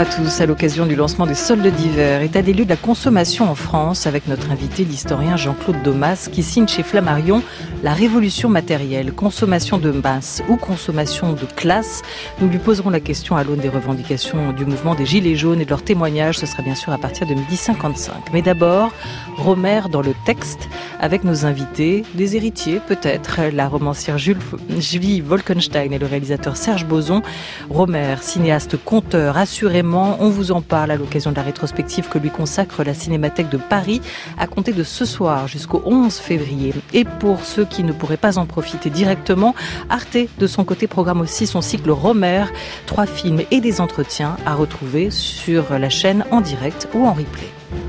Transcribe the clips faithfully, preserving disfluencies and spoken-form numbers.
à tous. À l'occasion du lancement des soldes d'hiver, état des lieux de la consommation en France avec notre invité, l'historien Jean-Claude Daumas, qui signe chez Flammarion La révolution matérielle, consommation de masse ou consommation de classe. Nous lui poserons la question à l'aune des revendications du mouvement des Gilets jaunes et de leurs témoignages. Ce sera bien sûr à partir de midi cinquante-cinq. Mais d'abord, Romer dans le texte avec nos invités, des héritiers peut-être, la romancière Jules, Julie Wolkenstein et le réalisateur Serge Bozon. Romer, cinéaste, conteur, assurément, on vous en parle à l'occasion de la rétrospective que lui consacre la Cinémathèque de Paris à compter de ce soir jusqu'au onze février. Et pour ceux qui ne pourraient pas en profiter directement, Arte, de son côté, programme aussi son cycle Romer, trois films et des entretiens à retrouver sur la chaîne en direct ou en replay.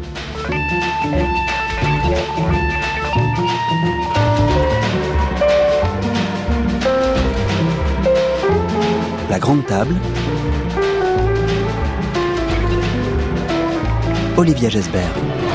La grande table. Olivia Gesbert.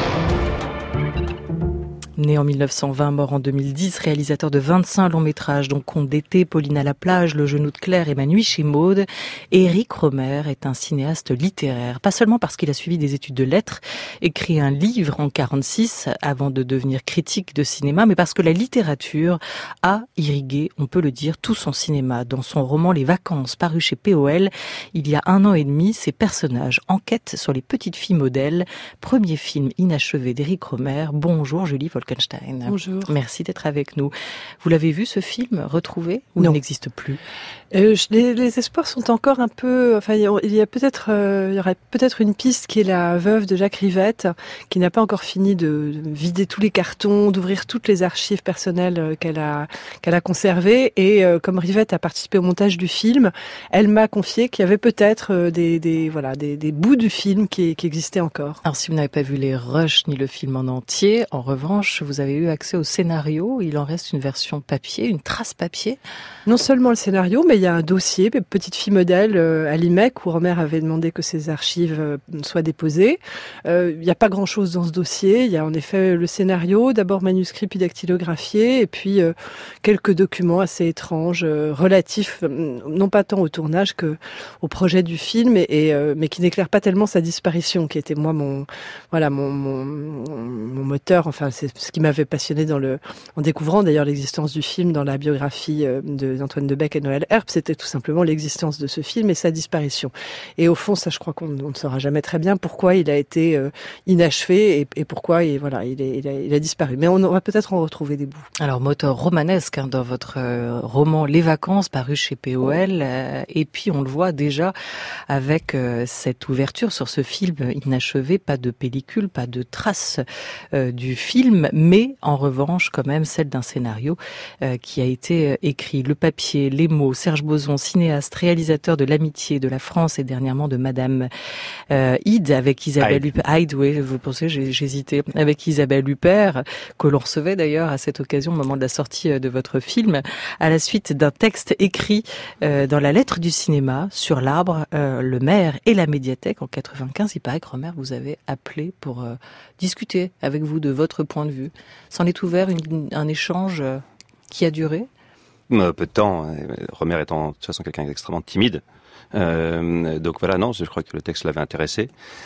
Né en mille neuf cent vingt, mort en deux mille dix, réalisateur de vingt-cinq longs métrages, dont Conte d'été, Pauline à la plage, Le genou de Claire et Ma nuit chez Maud, Éric Romer est un cinéaste littéraire. Pas seulement parce qu'il a suivi des études de lettres, écrit un livre en quarante-six avant de devenir critique de cinéma, mais parce que la littérature a irrigué, on peut le dire, tout son cinéma. Dans son roman Les Vacances, paru chez P O L, il y a un an et demi, ses personnages enquêtent sur les petites filles modèles. Premier film inachevé d'Éric Romer. Bonjour Julie Wolkenstein. Bonjour. Merci d'être avec nous. Vous l'avez vu ce film, retrouvé, ou non. Il n'existe plus? euh, les, les espoirs sont encore un peu. Enfin, il y a peut-être, euh, il y aurait peut-être une piste qui est la veuve de Jacques Rivette, qui n'a pas encore fini de, de vider tous les cartons, d'ouvrir toutes les archives personnelles qu'elle a qu'elle a conservées. Et euh, comme Rivette a participé au montage du film, elle m'a confié qu'il y avait peut-être euh, des, des voilà des, des bouts du film qui, qui existaient encore. Alors, si vous n'avez pas vu les rushs ni le film en entier, en revanche, vous avez eu accès au scénario. Il en reste une version papier, une trace papier. Non seulement le scénario, mais il y a un dossier, Petite fille modèle à l'I M E C, où Romer avait demandé que ses archives soient déposées. Euh, il n'y a pas grand-chose dans ce dossier. Il y a en effet le scénario, d'abord manuscrit puis dactylographié, et puis euh, quelques documents assez étranges, euh, relatifs, euh, non pas tant au tournage que au projet du film, et, et euh, mais qui n'éclairent pas tellement sa disparition, qui était moi mon voilà mon mon, mon moteur. Enfin, c'est ce qui m'avait passionné dans le en découvrant d'ailleurs l'existence du film dans la biographie de d'Antoine Debec et Noël Herp, c'était tout simplement l'existence de ce film et sa disparition. Et au fond, ça, je crois qu'on ne saura jamais très bien pourquoi il a été euh, inachevé et, et pourquoi il, voilà, il, est, il, a, il a disparu. Mais on va peut-être en retrouver des bouts. Alors, moteur romanesque hein, dans votre euh, roman Les Vacances, paru chez P O L. Euh, et puis, on le voit déjà avec euh, cette ouverture sur ce film inachevé. Pas de pellicule, pas de traces euh, du film, mais en revanche, quand même, celle d'un scénario euh, qui a été écrit. Le papier, les mots, Serge Bozon, cinéaste, réalisateur de L'Amitié, de la France et dernièrement de Madame euh, Ide avec Isabelle Huppert. Ide, oui, vous pensez, j'ai, j'ai hésité. Avec Isabelle Huppert, que l'on recevait d'ailleurs à cette occasion, au moment de la sortie de votre film, à la suite d'un texte écrit euh, dans la lettre du cinéma sur l'arbre, euh, le maire et la médiathèque en quatre-vingt-quinze. Il paraît que Romer vous avait appelé pour euh, discuter avec vous de votre point de vue. S'en est ouvert une, un échange euh, qui a duré? Peu de temps. Romer étant de toute façon quelqu'un d'extrêmement timide. Euh, donc voilà, non, je crois que le texte l'avait intéressé.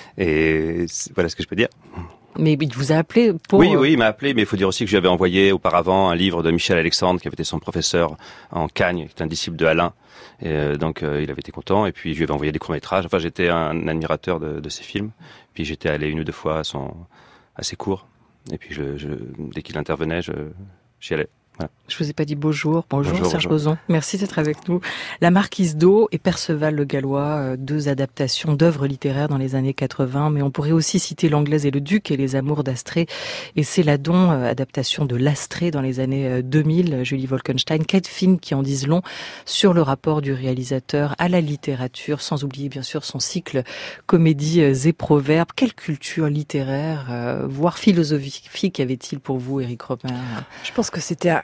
Et voilà ce que je peux dire. Mais il vous a appelé pour... Oui, oui, il m'a appelé, mais il faut dire aussi que je lui avais envoyé auparavant un livre de Michel Alexandre, qui avait été son professeur en Cagne, qui est un disciple de Alain. Et euh, donc euh, il avait été content, et puis je lui avais envoyé des courts-métrages. Enfin, j'étais un admirateur de, de ses films. Puis j'étais allé une ou deux fois à, son, à ses cours. Et puis je, je, dès qu'il intervenait, je, j'y allais. Voilà. Je vous ai pas dit bonjour. Bonjour, bonjour Serge bonjour. Bozon. Merci d'être avec nous. La Marquise d'O et Perceval le Gallois, deux adaptations d'œuvres littéraires dans les années quatre-vingts, mais on pourrait aussi citer L'Anglaise et le Duc et Les Amours d'Astrée et Céladon, adaptation de l'Astrée dans les années deux mille, Julie Wolkenstein. Quatre films qui en disent long sur le rapport du réalisateur à la littérature, sans oublier bien sûr son cycle comédies et proverbes. Quelle culture littéraire, voire philosophique avait-il pour vous, Éric Romer? Je pense que c'était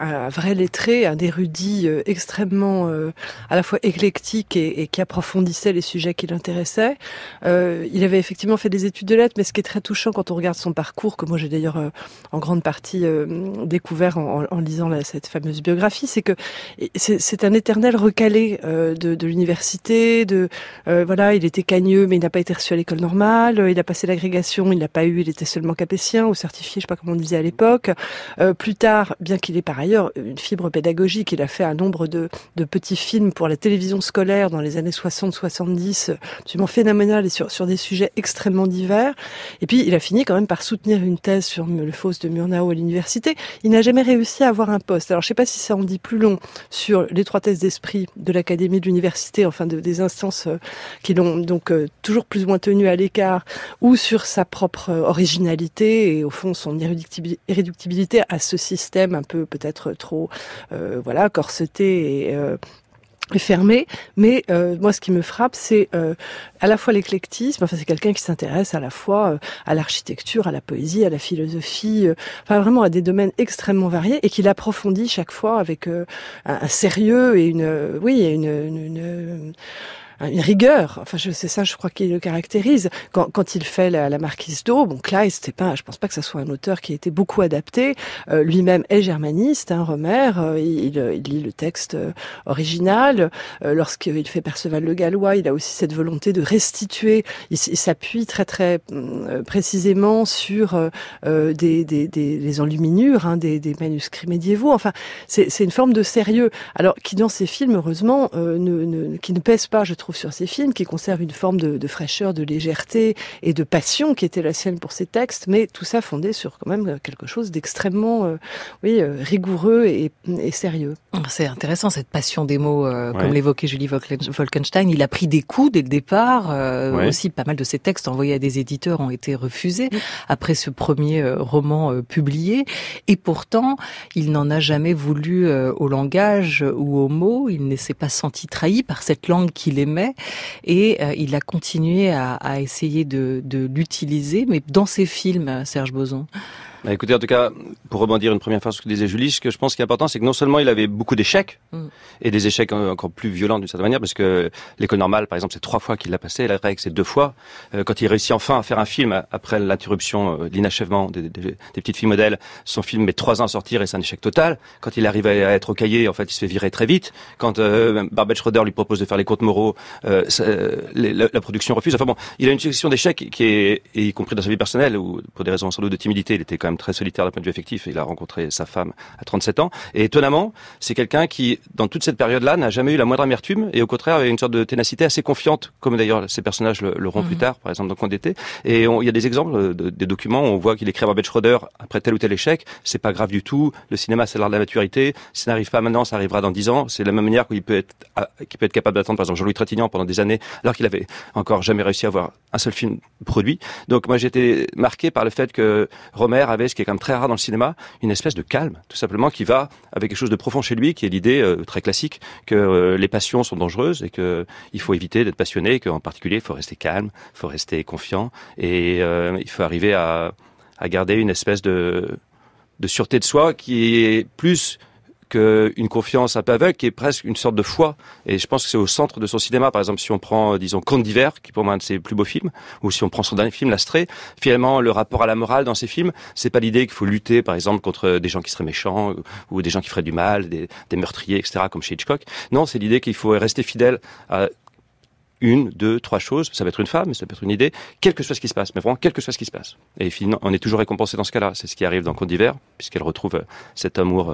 un vrai lettré, un érudit euh, extrêmement euh, à la fois éclectique et, et qui approfondissait les sujets qui l'intéressaient. Euh, il avait effectivement fait des études de lettres, mais ce qui est très touchant quand on regarde son parcours, que moi j'ai d'ailleurs euh, en grande partie euh, découvert en, en lisant la, cette fameuse biographie, c'est que c'est, c'est un éternel recalé euh, de, de l'université. De euh, voilà, il était cagneux, mais il n'a pas été reçu à l'école normale. Il a passé l'agrégation, il l'a pas eu, il était seulement capétien ou certifié, je sais pas comment on disait à l'époque. Euh, plus tard, bien qu'il ait par ailleurs une fibre pédagogique, il a fait un nombre de, de petits films pour la télévision scolaire dans les années soixante soixante-dix, absolument phénoménal et sur, sur des sujets extrêmement divers. Et puis, il a fini quand même par soutenir une thèse sur le Faust de Murnau à l'université. Il n'a jamais réussi à avoir un poste. Alors, je sais pas si ça en dit plus long sur l'étroitesse d'esprit de l'académie, de l'université, enfin de, des instances euh, qui l'ont donc euh, toujours plus ou moins tenu à l'écart, ou sur sa propre euh, originalité et au fond son irréductibilité à ce système un peu peut-être trop euh, voilà corseté et euh, fermé, mais euh, moi ce qui me frappe c'est euh, à la fois l'éclectisme, enfin c'est quelqu'un qui s'intéresse à la fois euh, à l'architecture, à la poésie, à la philosophie, euh, enfin vraiment à des domaines extrêmement variés et qui l'approfondit chaque fois avec euh, un, un sérieux et une euh, oui une, une, une une rigueur, enfin je c'est ça je crois qu'il le caractérise quand quand il fait la, la Marquise d'O. Bon, Kleist, c'était pas, je pense pas que ça soit un auteur qui a été beaucoup adapté. Euh, lui-même est germaniste, hein, Rohmer. Euh, il, il lit le texte euh, original. Euh, lorsqu'il fait Perceval le Gallois, il a aussi cette volonté de restituer. Il, il s'appuie très très euh, précisément sur euh, des, des des les enluminures, hein, des, des manuscrits médiévaux. Enfin, c'est c'est une forme de sérieux. Alors qui dans ses films, heureusement, euh, ne, ne qui ne pèse pas, je trouve, sur ces films, qui conservent une forme de, de fraîcheur, de légèreté et de passion qui était la sienne pour ses textes, mais tout ça fondé sur quand même quelque chose d'extrêmement euh, oui, euh, rigoureux et, et sérieux. C'est intéressant cette passion des mots, euh, ouais. Comme l'évoquait Julie Wolkenstein. Il a pris des coups dès le départ. Euh, ouais. Aussi, pas mal de ses textes envoyés à des éditeurs ont été refusés mmh. après ce premier euh, roman euh, publié. Et pourtant, il n'en a jamais voulu euh, au langage ou aux mots. Il ne s'est pas senti trahi par cette langue qu'il aimait. Et euh, il a continué à, à essayer de, de l'utiliser, mais dans ses films, Serge Bozon. Bah écoutez, en tout cas, pour rebondir une première fois sur ce que disait Julie, ce que je pense qui est important, c'est que non seulement il avait beaucoup d'échecs, mm. et des échecs encore plus violents d'une certaine manière, parce que l'école normale, par exemple, c'est trois fois qu'il l'a passé, la règle, c'est deux fois. Euh, quand il réussit enfin à faire un film, après l'interruption, euh, l'inachèvement des, des, des petites filles modèles, son film met trois ans à sortir et c'est un échec total. Quand il arrive à être au cahier, en fait, il se fait virer très vite. Quand euh, Barbet Schroeder lui propose de faire les contes moraux, euh, ça, les, la, la production refuse. Enfin bon, il a une succession d'échecs qui est, et y compris dans sa vie personnelle, où pour des raisons sans doute de timidité, il était quand même très solitaire d'un point de vue affectif, et il a rencontré sa femme à trente-sept ans. Et étonnamment, c'est quelqu'un qui, dans toute cette période-là, n'a jamais eu la moindre amertume, et au contraire, avait une sorte de ténacité assez confiante, comme d'ailleurs ces personnages le, le auront mmh. plus tard, par exemple dans Conte d'été. Et on, il y a des exemples, de, des documents où on voit qu'il écrit à Barbet Schroeder après tel ou tel échec, c'est pas grave du tout, le cinéma c'est l'art de la maturité, si ça n'arrive pas maintenant, ça arrivera dans dix ans. C'est de la même manière qu'il peut être, qu'il peut être capable d'attendre, par exemple, Jean-Louis Trintignant pendant des années, alors qu'il avait encore jamais réussi à avoir un seul film produit. Donc moi j'étais marqué par le fait que Rohmer avait, ce qui est quand même très rare dans le cinéma, une espèce de calme, tout simplement, qui va avec quelque chose de profond chez lui, qui est l'idée euh, très classique que euh, les passions sont dangereuses et que il faut éviter d'être passionné, qu'en particulier il faut rester calme, il faut rester confiant et euh, il faut arriver à, à garder une espèce de, de sûreté de soi qui est plus qu'une confiance un peu aveugle, qui est presque une sorte de foi. Et je pense que c'est au centre de son cinéma. Par exemple, si on prend, disons, Conte d'hiver, qui pour moi est un de ses plus beaux films, ou si on prend son dernier film, L'Astrée, finalement, le rapport à la morale dans ces films, c'est pas l'idée qu'il faut lutter, par exemple, contre des gens qui seraient méchants, ou des gens qui feraient du mal, des, des meurtriers, et cetera, comme chez Hitchcock. Non, c'est l'idée qu'il faut rester fidèle à une, deux, trois choses, ça peut être une femme, mais ça peut être une idée, quel que soit ce qui se passe, mais vraiment quel que soit ce qui se passe. Et finalement, on est toujours récompensé dans ce cas-là. C'est ce qui arrive dans Conte d'hiver, puisqu'elle retrouve cet amour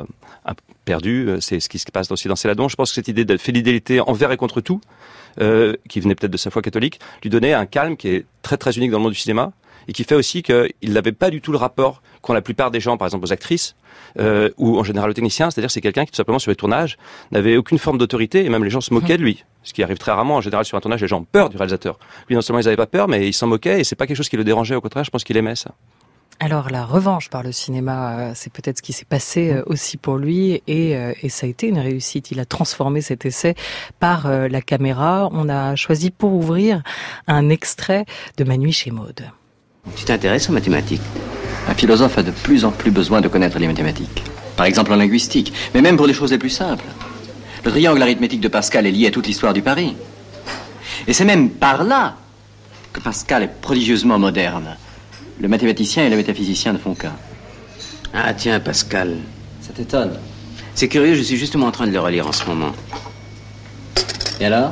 perdu. C'est ce qui se passe aussi dans Céladon. Je pense que cette idée de fidélité envers et contre tout, euh, qui venait peut-être de sa foi catholique, lui donnait un calme qui est très très unique dans le monde du cinéma, et qui fait aussi qu'il n'avait pas du tout le rapport qu'ont la plupart des gens, par exemple aux actrices, euh, ou en général aux techniciens, c'est-à-dire c'est quelqu'un qui tout simplement sur les tournages n'avait aucune forme d'autorité, et même les gens se moquaient de lui, ce qui arrive très rarement. En général sur un tournage, les gens ont peur du réalisateur. Lui, non seulement ils n'avaient pas peur, mais ils s'en moquaient, et c'est pas quelque chose qui le dérangeait, au contraire, je pense qu'il aimait ça. Alors la revanche par le cinéma, c'est peut-être ce qui s'est passé aussi pour lui, et, et ça a été une réussite. Il a transformé cet essai par la caméra. On a choisi pour ouvrir un extrait de Ma nuit chez Maud. Tu t'intéresses aux mathématiques ? Un philosophe a de plus en plus besoin de connaître les mathématiques. Par exemple en linguistique, mais même pour des choses les plus simples. Le triangle arithmétique de Pascal est lié à toute l'histoire du pari. Et c'est même par là que Pascal est prodigieusement moderne. Le mathématicien et le métaphysicien ne font qu'un. Ah tiens, Pascal. Ça t'étonne? C'est curieux, je suis justement en train de le relire en ce moment. Et alors?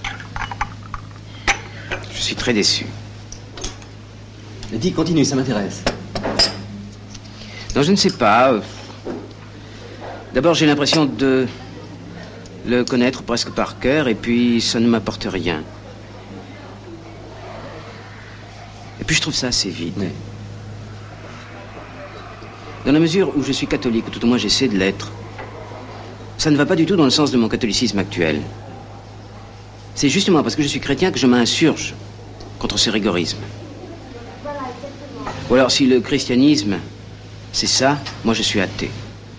Je suis très déçu. Dis, continue, ça m'intéresse. Non, je ne sais pas. D'abord, j'ai l'impression de le connaître presque par cœur, et puis ça ne m'apporte rien. Et puis je trouve ça assez vide. Oui. Dans la mesure où je suis catholique, ou tout au moins j'essaie de l'être, ça ne va pas du tout dans le sens de mon catholicisme actuel. C'est justement parce que je suis chrétien que je m'insurge contre ce rigorisme. Ou alors, si le christianisme, c'est ça, moi je suis athée.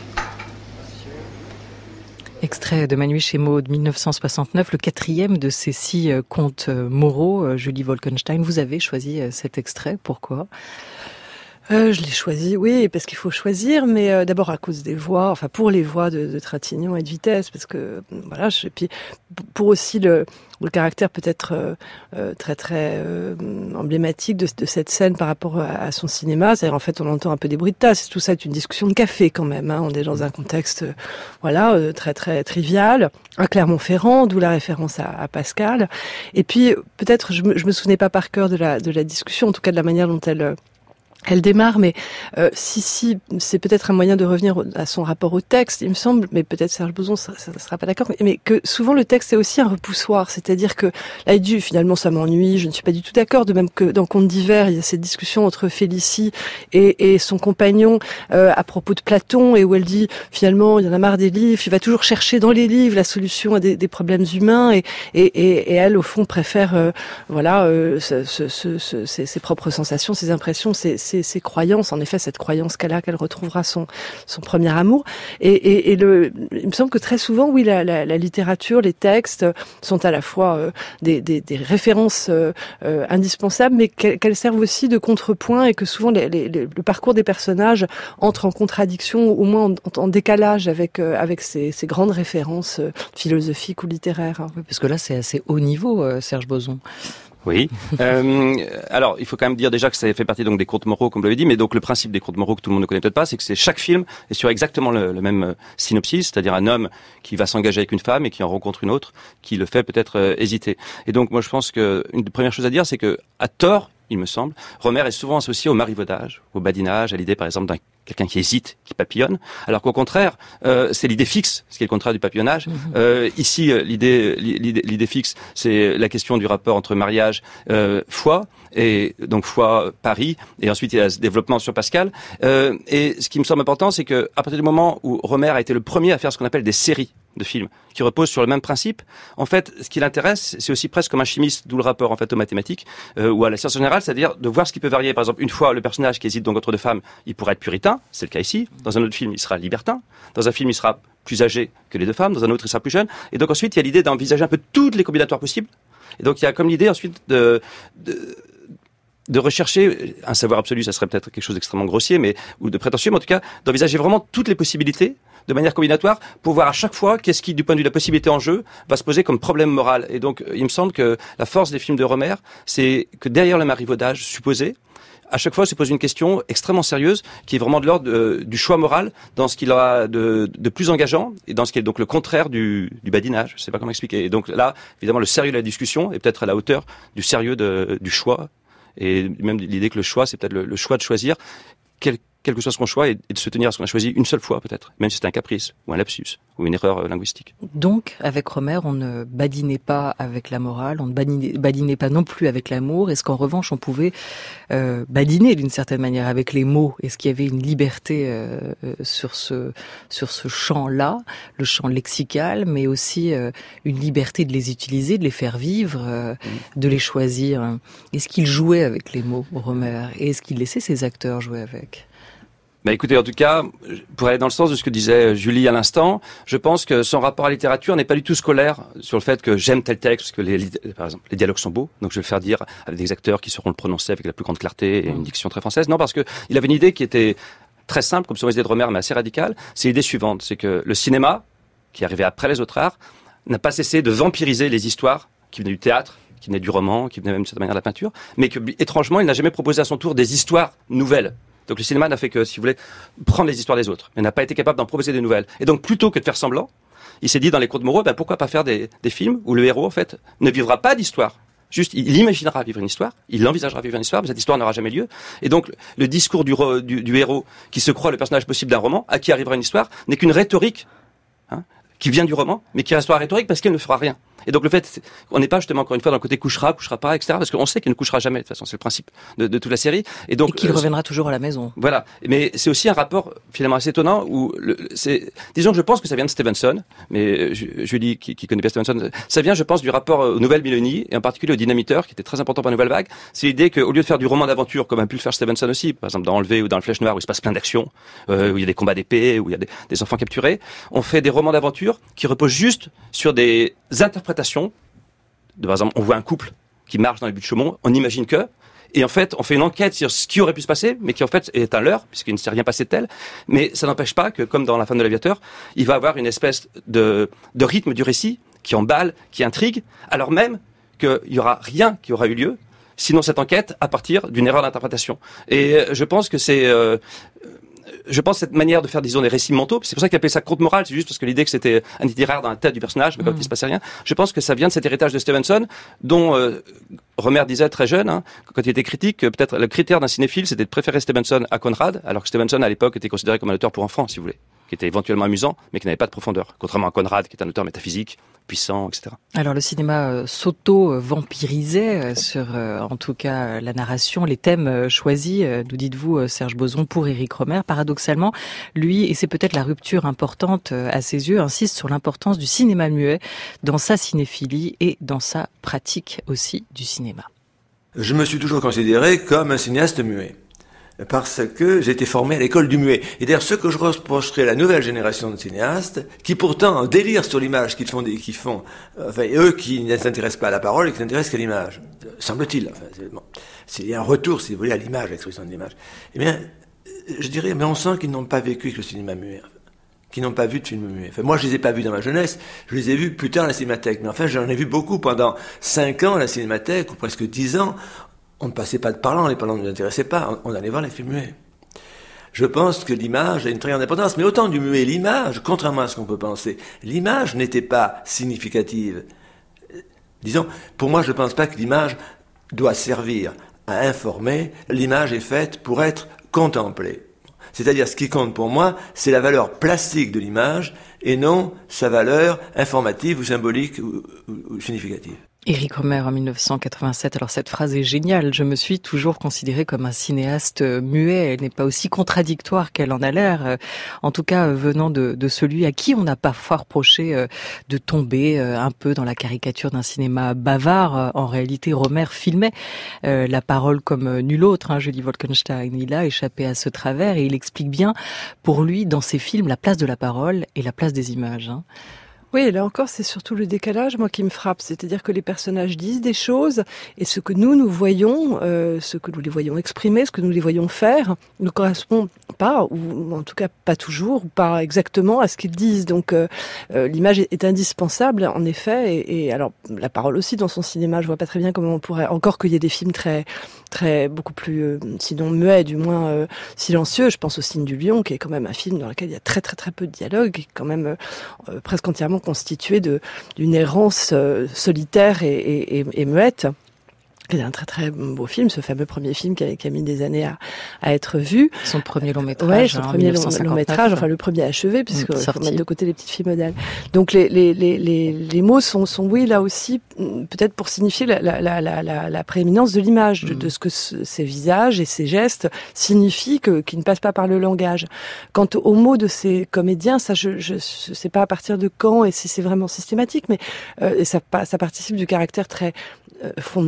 Extrait de Manu chez Maud de dix-neuf cent soixante-neuf, le quatrième de ces six contes moraux. Julie Wolkenstein, vous avez choisi cet extrait, pourquoi ? Euh, je l'ai choisi, oui, parce qu'il faut choisir, mais euh, d'abord à cause des voix, enfin pour les voix de, de Trintignant et de Vitesse, parce que voilà, je, et puis pour aussi le, le caractère peut-être euh, euh, très très euh, emblématique de, de cette scène par rapport à, à son cinéma. C'est-à-dire en fait on entend un peu des bruits de tasse, tout ça est une discussion de café quand même. Hein, on est dans un contexte euh, voilà euh, très très trivial, à Clermont-Ferrand, d'où la référence à, à Pascal. Et puis peut-être je me, je me souvenais pas par cœur de la de la discussion, en tout cas de la manière dont elle Elle démarre, mais euh, si, si, c'est peut-être un moyen de revenir à son rapport au texte, il me semble, mais peut-être Serge Boson ne sera pas d'accord, mais, mais que souvent le texte est aussi un repoussoir, c'est-à-dire que là, il dit finalement ça m'ennuie, je ne suis pas du tout d'accord, de même que dans Contes d'hiver, il y a cette discussion entre Félicie et, et son compagnon euh, à propos de Platon, et où elle dit finalement il y en a marre des livres, il va toujours chercher dans les livres la solution à des, des problèmes humains, et, et, et, et elle, au fond, préfère euh, voilà euh, ce, ce, ce, ce, ses, ses propres sensations, ses impressions, ses, ses, ses croyances, en effet, cette croyance qu'elle a, qu'elle retrouvera son, son premier amour. Et, et, et le, il me semble que très souvent, oui, la, la, la littérature, les textes sont à la fois euh, des, des, des références euh, euh, indispensables, mais qu'elles, qu'elles servent aussi de contrepoint, et que souvent les, les, les, le parcours des personnages entre en contradiction, au moins en, en décalage avec, euh, avec ces, ces grandes références euh, philosophiques ou littéraires. Hein. Oui, parce que là, c'est assez haut niveau, euh, Serge Boson. Oui. Euh, alors, il faut quand même dire déjà que ça fait partie donc des contes moraux, comme vous l'avez dit, mais donc le principe des contes moraux que tout le monde ne connaît peut-être pas, c'est que c'est chaque film est sur exactement le, le même synopsis, c'est-à-dire un homme qui va s'engager avec une femme et qui en rencontre une autre, qui le fait peut-être euh, hésiter. Et donc, moi, je pense que une des premières choses à dire, c'est que à tort, il me semble, Rohmer est souvent associé au marivaudage, au badinage, à l'idée, par exemple, d'un quelqu'un qui hésite, qui papillonne, alors qu'au contraire, euh, c'est l'idée fixe, ce qui est le contraire du papillonnage. Mmh. Euh, ici, l'idée, l'idée, l'idée fixe, c'est la question du rapport entre mariage, euh, foi, et donc foi, Paris, et ensuite il y a ce développement sur Pascal. Euh, et ce qui me semble important, c'est que à partir du moment où Rohmer a été le premier à faire ce qu'on appelle des séries de films qui reposent sur le même principe, en fait, ce qui l'intéresse, c'est aussi presque comme un chimiste, d'où le rapport en fait aux mathématiques euh, ou à la science générale, c'est-à-dire de voir ce qui peut varier. Par exemple, une fois, le personnage qui hésite donc entre deux femmes, il pourrait être puritain, c'est le cas ici. Dans un autre film, il sera libertin. Dans un film, il sera plus âgé que les deux femmes. Dans un autre, il sera plus jeune. Et donc ensuite, il y a l'idée d'envisager un peu toutes les combinatoires possibles. Et donc il y a comme l'idée ensuite de, de de rechercher un savoir absolu, ça serait peut-être quelque chose d'extrêmement grossier, mais ou de prétentieux, mais en tout cas d'envisager vraiment toutes les possibilités de manière combinatoire pour voir à chaque fois qu'est-ce qui, du point de vue de la possibilité en jeu, va se poser comme problème moral. Et donc, il me semble que la force des films de Rohmer, c'est que derrière le marivaudage supposé, à chaque fois se pose une question extrêmement sérieuse qui est vraiment de l'ordre euh, du choix moral dans ce qu'il a de, de plus engageant et dans ce qui est donc le contraire du, du badinage. Je sais pas comment expliquer. Et donc là, évidemment, le sérieux de la discussion est peut-être à la hauteur du sérieux de, du choix. Et même l'idée que le choix, c'est peut-être le, le choix de choisir quel, quel que soit son choix et, et de se tenir à ce qu'on a choisi une seule fois peut-être, même si c'est un caprice ou un lapsus ou une erreur euh, linguistique. Donc, avec Rohmer, on ne badinait pas avec la morale, on ne badinait, badinait pas non plus avec l'amour. Est-ce qu'en revanche, on pouvait euh, badiner d'une certaine manière avec les mots? Est-ce qu'il y avait une liberté euh, sur ce sur ce champ-là, le champ lexical, mais aussi euh, une liberté de les utiliser, de les faire vivre, euh, mmh. de les choisir? Est-ce qu'il jouait avec les mots, Rohmer? Et est-ce qu'il laissait ses acteurs jouer avec? Bah écoutez, en tout cas, pour aller dans le sens de ce que disait Julie à l'instant, je pense que son rapport à la littérature n'est pas du tout scolaire sur le fait que j'aime tel texte, parce que les, par exemple, les dialogues sont beaux, donc je vais le faire dire avec des acteurs qui sauront le prononcer avec la plus grande clarté et une diction très française. Non, parce que il avait une idée qui était très simple, comme son idée de Rohmer, mais assez radicale. C'est l'idée suivante, c'est que le cinéma, qui est arrivé après les autres arts, n'a pas cessé de vampiriser les histoires qui venaient du théâtre, qui venaient du roman, qui venaient même de cette manière de la peinture, mais que, étrangement, il n'a jamais proposé à son tour des histoires nouvelles. Donc le cinéma n'a fait que, si vous voulez, prendre les histoires des autres, mais n'a pas été capable d'en proposer des nouvelles. Et donc, plutôt que de faire semblant, il s'est dit dans les Contes moraux, ben pourquoi pas faire des, des films où le héros, en fait, ne vivra pas d'histoire. Juste, il imaginera vivre une histoire, il envisagera vivre une histoire, mais cette histoire n'aura jamais lieu. Et donc, le discours du, du, du héros, qui se croit le personnage possible d'un roman, à qui arrivera une histoire, n'est qu'une rhétorique, hein, qui vient du roman, mais qui restera rhétorique parce qu'elle ne fera rien. Et donc le fait, on n'est pas justement encore une fois dans le côté couchera, couchera pas, et cetera. Parce qu'on sait qu'il ne couchera jamais. De toute façon, c'est le principe de, de toute la série. Et donc, et qu'il euh, reviendra toujours à la maison. Voilà. Mais c'est aussi un rapport finalement assez étonnant où, le, c'est, disons que je pense que ça vient de Stevenson, mais Julie qui, qui connaît bien Stevenson, ça vient, je pense, du rapport aux nouvelles mélodies et en particulier au dynamiteur, qui était très important pour la nouvelle vague. C'est l'idée qu'au lieu de faire du roman d'aventure comme a pu le faire Stevenson aussi, par exemple dans Enlevé ou dans Le Flèche Noire où il se passe plein d'actions, euh, où il y a des combats d'épée, où il y a des, des enfants capturés, on fait des romans d'aventure qui reposent juste sur des interprétations. De, par exemple, on voit un couple qui marche dans les buts de Chaumont, on imagine que, et en fait, on fait une enquête sur ce qui aurait pu se passer, mais qui en fait est un leurre, puisqu'il ne s'est rien passé de tel. Mais ça n'empêche pas que, comme dans La Femme de l'aviateur, il va avoir une espèce de, de rythme du récit qui emballe, qui intrigue, alors même qu'il y aura rien qui aura eu lieu, sinon cette enquête à partir d'une erreur d'interprétation. Et je pense que c'est... Euh, Je pense cette manière de faire, disons, des récits mentaux, c'est pour ça qu'il appelait ça conte moral, c'est juste parce que l'idée que c'était un itinéraire dans la tête du personnage, mais comme mmh. il se passait rien. Je pense que ça vient de cet héritage de Stevenson, dont euh, Rohmer disait très jeune, hein, quand il était critique, que peut-être le critère d'un cinéphile, c'était de préférer Stevenson à Conrad, alors que Stevenson, à l'époque, était considéré comme un auteur pour enfants, si vous voulez, qui était éventuellement amusant, mais qui n'avait pas de profondeur, contrairement à Conrad, qui est un auteur métaphysique, puissant, et cetera. Alors le cinéma euh, s'auto-vampirisait euh, sur, euh, en tout cas, la narration, les thèmes euh, choisis, euh, nous dites-vous, euh, Serge Boson, pour Éric Rohmer. Paradoxalement, lui, et c'est peut-être la rupture importante euh, à ses yeux, insiste sur l'importance du cinéma muet dans sa cinéphilie et dans sa pratique aussi du cinéma. Je me suis toujours considéré comme un cinéaste muet, parce que j'ai été formé à l'école du muet. Et d'ailleurs, ce que je reprocherais à la nouvelle génération de cinéastes, qui pourtant délirent sur l'image qu'ils font, qu'ils font, enfin, eux qui ne s'intéressent pas à la parole et qui ne s'intéressent qu'à l'image, semble-t-il. Enfin, c'est, bon, c'est un retour, si vous voulez, à l'image, l'expression de l'image. Eh bien, je dirais, mais on sent qu'ils n'ont pas vécu avec le cinéma muet, qu'ils n'ont pas vu de film muet. Enfin, moi, je les ai pas vus dans ma jeunesse, je les ai vus plus tard à la Cinémathèque. Mais enfin, j'en ai vu beaucoup pendant cinq ans à la Cinémathèque, ou presque dix ans. On ne passait pas de parlant, les parlants ne nous intéressaient pas, on allait voir les films muets. Je pense que l'image a une très grande importance, mais autant du muet, l'image, contrairement à ce qu'on peut penser, l'image n'était pas significative. Disons, pour moi, je ne pense pas que l'image doit servir à informer, l'image est faite pour être contemplée. C'est-à-dire, ce qui compte pour moi, c'est la valeur plastique de l'image, et non sa valeur informative ou symbolique ou, ou, ou significative. Éric Rohmer en dix-neuf cent quatre-vingt-sept, alors cette phrase est géniale, je me suis toujours considéré comme un cinéaste muet, elle n'est pas aussi contradictoire qu'elle en a l'air, en tout cas venant de, de celui à qui on a parfois reproché de tomber un peu dans la caricature d'un cinéma bavard. En réalité, Rohmer filmait la parole comme nul autre, hein, Julie Wolkenstein, il a échappé à ce travers et il explique bien pour lui dans ses films la place de la parole et la place des images. Hein. Oui, là encore, c'est surtout le décalage, moi, qui me frappe. C'est-à-dire que les personnages disent des choses, et ce que nous, nous voyons, euh, ce que nous les voyons exprimer, ce que nous les voyons faire, ne correspond pas, ou en tout cas pas toujours, ou pas exactement à ce qu'ils disent. Donc, euh, euh, l'image est, est indispensable, en effet, et, et alors, la parole aussi dans son cinéma, je vois pas très bien comment on pourrait, encore qu'il y ait des films très, très, beaucoup plus, euh, sinon muets, du moins euh, silencieux. Je pense au Signe du Lion, qui est quand même un film dans lequel il y a très très très peu de dialogue, qui est quand même euh, presque entièrement constitué de, d'une errance euh, solitaire et, et, et, et muette. C'est un très très beau film, ce fameux premier film qui a, qui a mis des années à, à être vu. Son premier long métrage. Ouais, son hein, premier long, long métrage, enfin le premier achevé, puisque il faut mettre de côté les petites filles modèles. Donc les les les les, les mots sont sont oui là aussi peut-être pour signifier la la la la, la prééminence de l'image, de, mm. de ce que ce, ces visages et ces gestes signifient que qui ne passent pas par le langage. Quant aux mots de ces comédiens, ça je je sais pas à partir de quand et si c'est vraiment systématique, mais euh, ça ça participe du caractère très euh, fond, na,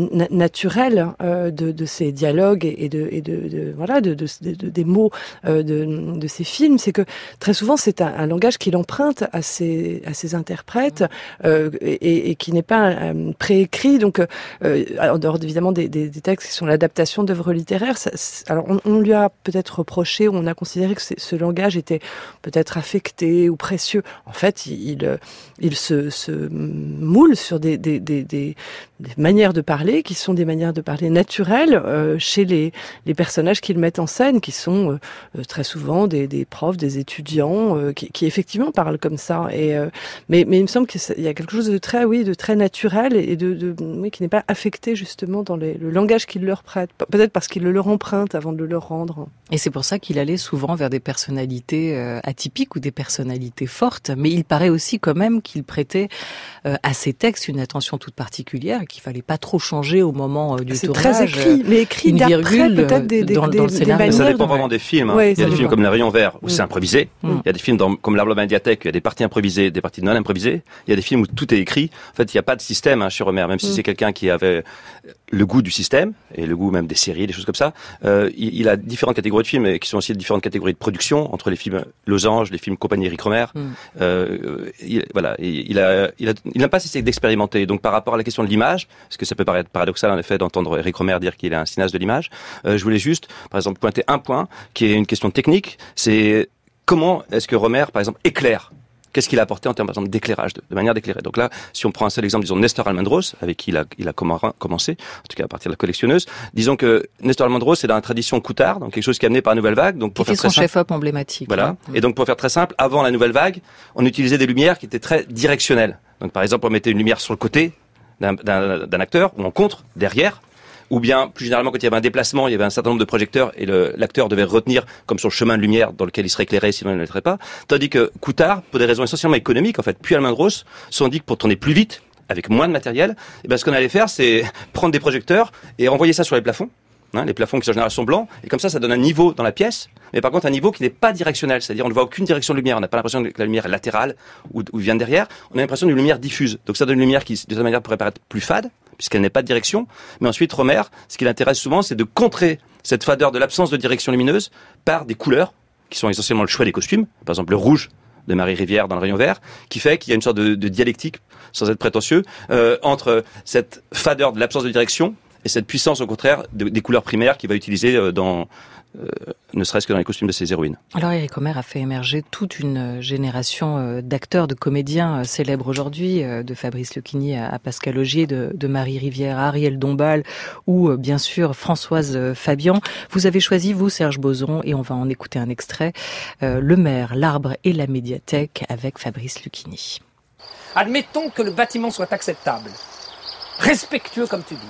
naturel euh, de, de ces dialogues et de, et de, de voilà de, de, de, de des mots euh, de, de ces films, c'est que très souvent c'est un, un langage qu'il emprunte à ses à ses interprètes euh, et, et qui n'est pas euh, préécrit. Donc, euh, en dehors évidemment des, des, des textes qui sont l'adaptation d'œuvres littéraires. Ça, alors, on, on lui a peut-être reproché, on a considéré que ce langage était peut-être affecté ou précieux. En fait, il, il, il se, se moule sur des, des, des, des, des manières de parler qui sont des manières de parler naturelles euh, chez les, les personnages qu'il met en scène, qui sont euh, très souvent des, des profs, des étudiants, euh, qui, qui effectivement parlent comme ça. Et, euh, mais, mais il me semble qu'il y a quelque chose de très, oui, de très naturel et de, de oui, qui n'est pas affecté justement dans les, le langage qu'il leur prête. Peut-être parce qu'il le leur emprunte avant de le leur rendre. Et c'est pour ça qu'il allait souvent vers des personnalités euh, atypiques ou des personnalités fortes. Mais il paraît aussi quand même qu'il prêtait euh, à ses textes une attention toute particulière et qu'il fallait pas trop changer au moment euh, du c'est tournage. C'est très écrit, mais écrit d'après peut-être des, des, dans, des, dans le des, scénario. des Ça manières dépend de... vraiment des films. Hein. Ouais, il y a des films comme Le Rayon Vert où mmh. c'est improvisé. Mmh. Il y a des films dans, comme L'Arbre de la médiathèque, il y a des parties improvisées, des parties non improvisées. Il y a des films où tout est écrit. En fait, il n'y a pas de système hein, chez Rohmer, même si mmh. c'est quelqu'un qui avait le goût du système et le goût même des séries, des choses comme ça. Euh, il, il a différentes catégories de films et qui sont aussi différentes catégories de production entre les films Losange, les films Compagnie Éric Rohmer. Mmh. Euh, il, voilà, il, il a, il a, il n'a pas cessé d'expérimenter. Donc, par rapport à la question de l'image, parce que ça peut paraître paradoxal en effet d'entendre Éric Rohmer dire qu'il est un cinéaste de l'image, euh, je voulais juste, par exemple, pointer un point qui est une question technique. C'est comment est-ce que Rohmer, par exemple, éclaire? Qu'est-ce qu'il a apporté en termes, par exemple, d'éclairage, de, de manière d'éclairer? Donc là, si on prend un seul exemple, disons Nestor Almendros, avec qui il a, il a commencé, en tout cas à partir de la collectionneuse. Disons que Nestor Almendros, c'est dans la tradition Coutard, donc quelque chose qui est amené par la Nouvelle Vague. Donc pour qui faire était son très simple, chef-op emblématique. Voilà. Hein. Et donc pour faire très simple, avant la Nouvelle Vague, on utilisait des lumières qui étaient très directionnelles. Donc par exemple, on mettait une lumière sur le côté d'un, d'un, d'un acteur, ou en contre, derrière. Ou bien, plus généralement, quand il y avait un déplacement, il y avait un certain nombre de projecteurs et le, l'acteur devait retenir comme son chemin de lumière dans lequel il serait éclairé, sinon il ne l'être pas. Tandis que Coutard, pour des raisons essentiellement économiques, en fait, puis Almendros, se sont dit que pour tourner plus vite, avec moins de matériel, eh ben, ce qu'on allait faire, c'est prendre des projecteurs et renvoyer ça sur les plafonds. Hein, les plafonds qui en général sont blancs, et comme ça, ça donne un niveau dans la pièce, mais par contre un niveau qui n'est pas directionnel, c'est-à-dire on ne voit aucune direction de lumière, on n'a pas l'impression que la lumière est latérale ou, ou vient derrière, on a l'impression d'une lumière diffuse. Donc ça donne une lumière qui, de cette manière, pourrait paraître plus fade, puisqu'elle n'est pas de direction. Mais ensuite, Rohmer, ce qui l'intéresse souvent, c'est de contrer cette fadeur de l'absence de direction lumineuse par des couleurs qui sont essentiellement le choix des costumes, par exemple le rouge de Marie Rivière dans Le Rayon Vert, qui fait qu'il y a une sorte de, de dialectique, sans être prétentieux, euh, entre cette fadeur de l'absence de direction et cette puissance, au contraire, de, des couleurs primaires qu'il va utiliser dans, euh, ne serait-ce que dans les costumes de ses héroïnes. Alors, Éric Rohmer a fait émerger toute une génération d'acteurs, de comédiens célèbres aujourd'hui, de Fabrice Lucchini à Pascal Augier, de, de Marie Rivière à Ariel Dombal, ou bien sûr Françoise Fabian. Vous avez choisi, vous, Serge Bozon, et on va en écouter un extrait, euh, Le Maire, l'Arbre et la Médiathèque avec Fabrice Lucchini. Admettons que le bâtiment soit acceptable, respectueux comme tu dis.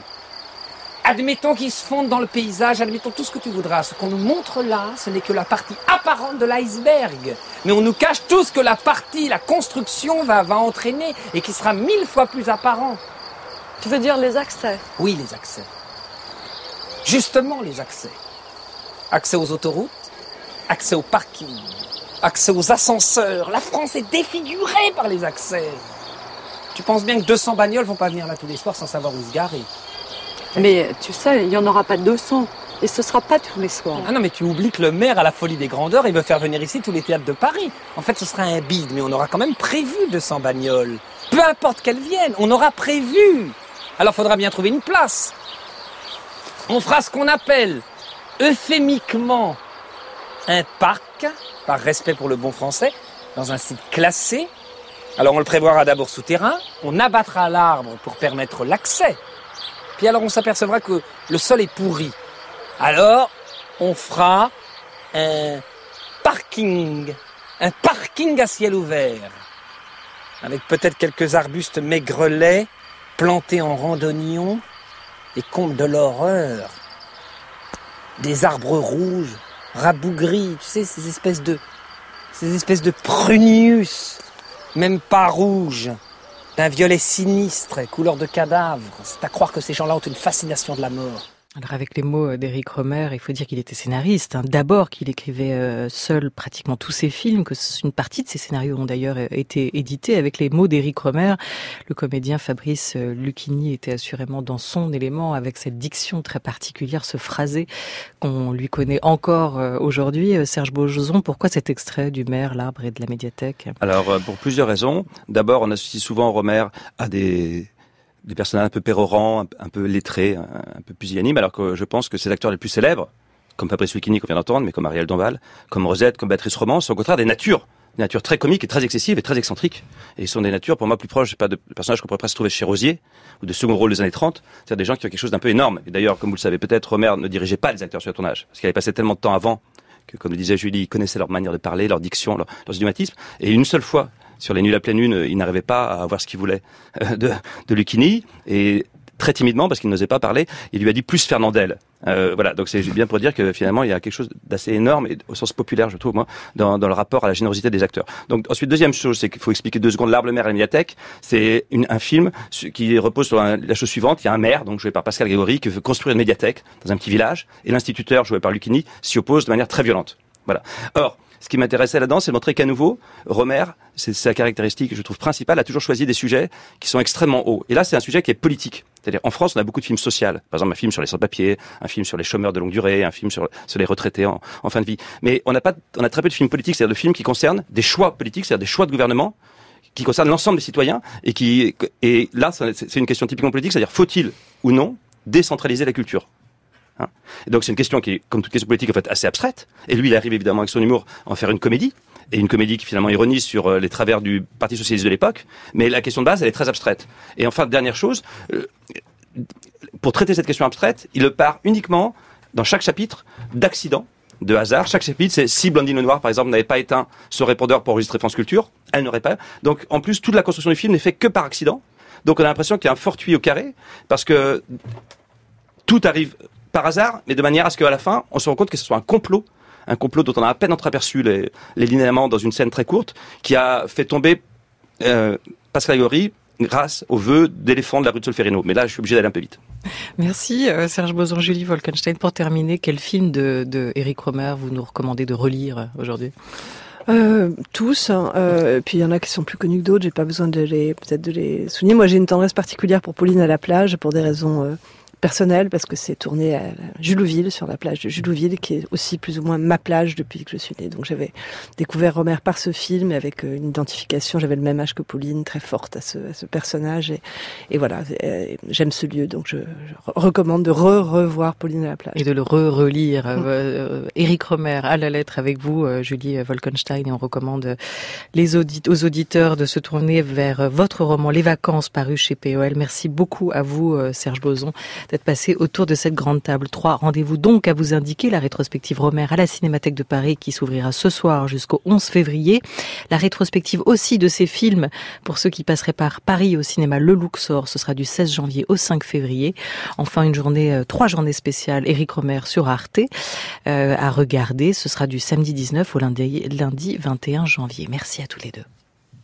Admettons qu'il se fonde dans le paysage, admettons tout ce que tu voudras. Ce qu'on nous montre là, ce n'est que la partie apparente de l'iceberg. Mais on nous cache tout ce que la partie, la construction va, va entraîner et qui sera mille fois plus apparent. Tu veux dire les accès? Oui, les accès. Justement les accès. Accès aux autoroutes, accès aux parkings, accès aux ascenseurs. La France est défigurée par les accès. Tu penses bien que deux cents bagnoles vont pas venir là tous les soirs sans savoir où se garer. Mais tu sais, il n'y en aura pas deux cents. Et ce ne sera pas tous les soirs. Ah non, mais tu oublies que le maire a la folie des grandeurs, il veut faire venir ici tous les théâtres de Paris. En fait, ce sera un bide, mais on aura quand même prévu deux cents bagnoles. Peu importe qu'elles viennent, on aura prévu. Alors, faudra bien trouver une place. On fera ce qu'on appelle, euphémiquement, un parc, par respect pour le bon français, dans un site classé. Alors, on le prévoira d'abord souterrain, on abattra l'arbre pour permettre l'accès. Puis alors, on s'apercevra que le sol est pourri. Alors, on fera un parking, un parking à ciel ouvert, avec peut-être quelques arbustes maigrelets plantés en randonnion, et comble de l'horreur, des arbres rouges, rabougris, tu sais, ces espèces de, ces espèces de prunius, même pas rouges, d'un violet sinistre, couleur de cadavre. C'est à croire que ces gens-là ont une fascination de la mort. Alors avec les mots d'Éric Rohmer, il faut dire qu'il était scénariste. Hein. D'abord qu'il écrivait euh, seul pratiquement tous ses films, que une partie de ses scénarios ont d'ailleurs été édités avec les mots d'Éric Rohmer. Le comédien Fabrice Lucchini était assurément dans son élément avec cette diction très particulière, ce phrasé qu'on lui connaît encore euh, aujourd'hui. Serge Bozon, pourquoi cet extrait du Maire, l'arbre et de la médiathèque? Alors euh, pour plusieurs raisons. D'abord, on associe souvent Rohmer à des... des personnages un peu pérorants, un peu lettrés, un peu pusillanimes, alors que je pense que ces acteurs les plus célèbres, comme Fabrice Lucchini qu'on vient d'entendre, mais comme Ariel Dombal, comme Rosette, comme Béatrice Roman, sont au contraire des natures, des natures très comiques et très excessives et très excentriques. Et ils sont des natures, pour moi, plus proches, je sais pas, de personnages qu'on pourrait presque trouver chez Rosier, ou de second rôle des années trente, c'est-à-dire des gens qui ont quelque chose d'un peu énorme. Et d'ailleurs, comme vous le savez peut-être, Rohmer ne dirigeait pas les acteurs sur le tournage, parce qu'il avait passé tellement de temps avant, que, comme le disait Julie, il connaissait leur manière de parler, leur diction, leur, leurs idiomatismes, et une seule fois, sur les Nuits à pleine lune, il n'arrivait pas à avoir ce qu'il voulait de, de Lucchini, et très timidement, parce qu'il n'osait pas parler, il lui a dit plus Fernandel. Euh, voilà, donc c'est bien pour dire que finalement il y a quelque chose d'assez énorme, et au sens populaire, je trouve, moi, dans, dans le rapport à la générosité des acteurs. Donc ensuite, deuxième chose, c'est qu'il faut expliquer deux secondes L'Arbre, le Maire et la médiathèque. C'est une, un film qui repose sur un, la chose suivante. Il y a un maire, donc joué par Pascal Grégory, qui veut construire une médiathèque dans un petit village, et l'instituteur, joué par Lucchini, s'y oppose de manière très violente. Voilà. Or, ce qui m'intéressait là-dedans, c'est de montrer qu'à nouveau, Rohmer, c'est sa caractéristique, je trouve, principale, a toujours choisi des sujets qui sont extrêmement hauts. Et là, c'est un sujet qui est politique. C'est-à-dire, en France, on a beaucoup de films sociaux. Par exemple, un film sur les sans-papiers, un film sur les chômeurs de longue durée, un film sur, sur les retraités en, en fin de vie. Mais on n'a pas, on a très peu de films politiques, c'est-à-dire de films qui concernent des choix politiques, c'est-à-dire des choix de gouvernement, qui concernent l'ensemble des citoyens, et qui, et là, c'est une question typiquement politique, c'est-à-dire, faut-il ou non décentraliser la culture? Hein, et donc c'est une question qui est, comme toute question politique, en fait, assez abstraite. Et lui, il arrive évidemment avec son humour à en faire une comédie, et une comédie qui finalement ironise sur les travers du Parti socialiste de l'époque. Mais la question de base, elle est très abstraite. Et enfin, dernière chose, euh, pour traiter cette question abstraite, il part uniquement dans chaque chapitre d'accidents, de hasard. Chaque chapitre, c'est si Blandine Lenoir, par exemple, n'avait pas éteint son répondeur pour enregistrer France Culture, elle n'aurait pas. Donc en plus, toute la construction du film n'est faite que par accident. Donc on a l'impression qu'il y a un fortuit au carré, parce que tout arrive par hasard, mais de manière à ce qu'à la fin, on se rend compte que ce soit un complot, un complot dont on a à peine entreaperçu les, les linéaments dans une scène très courte, qui a fait tomber euh, Pascal Grégory grâce aux vœux d'éléphant de la rue de Solferino. Mais là, je suis obligé d'aller un peu vite. Merci euh, Serge Bozon, Julie Wolkenstein. Pour terminer, quel film de, de Éric Rohmer vous nous recommandez de relire aujourd'hui? Euh, tous, hein, euh, puis il y en a qui sont plus connus que d'autres, j'ai pas besoin de les, peut-être de les souligner. Moi, j'ai une tendresse particulière pour Pauline à la plage, pour des raisons euh, personnelles, parce que c'est tourné à Julouville, sur la plage de Julouville, qui est aussi plus ou moins ma plage depuis que je suis née. Donc j'avais découvert Rohmer par ce film, avec une identification, j'avais le même âge que Pauline, très forte à ce, à ce personnage, et, et voilà, et j'aime ce lieu, donc je, je recommande de re-revoir Pauline à la plage. Et de le re-relire. Mmh. Euh, Éric Rohmer à la lettre avec vous, euh, Julie Wolkenstein, et on recommande les audit- aux auditeurs de se tourner vers votre roman Les Vacances, paru chez P O L. Merci beaucoup à vous, euh, Serge Bozon, d'être passé autour de cette grande table. Trois rendez-vous donc à vous indiquer. La rétrospective Rohmer à la Cinémathèque de Paris qui s'ouvrira ce soir jusqu'au onze février. La rétrospective aussi de ses films pour ceux qui passeraient par Paris au cinéma Le Luxor. Ce sera du seize janvier au cinq février. Enfin, une journée, euh, trois journées spéciales Éric Rohmer sur Arte euh, à regarder. Ce sera du samedi dix-neuf au lundi, lundi vingt et un janvier. Merci à tous les deux.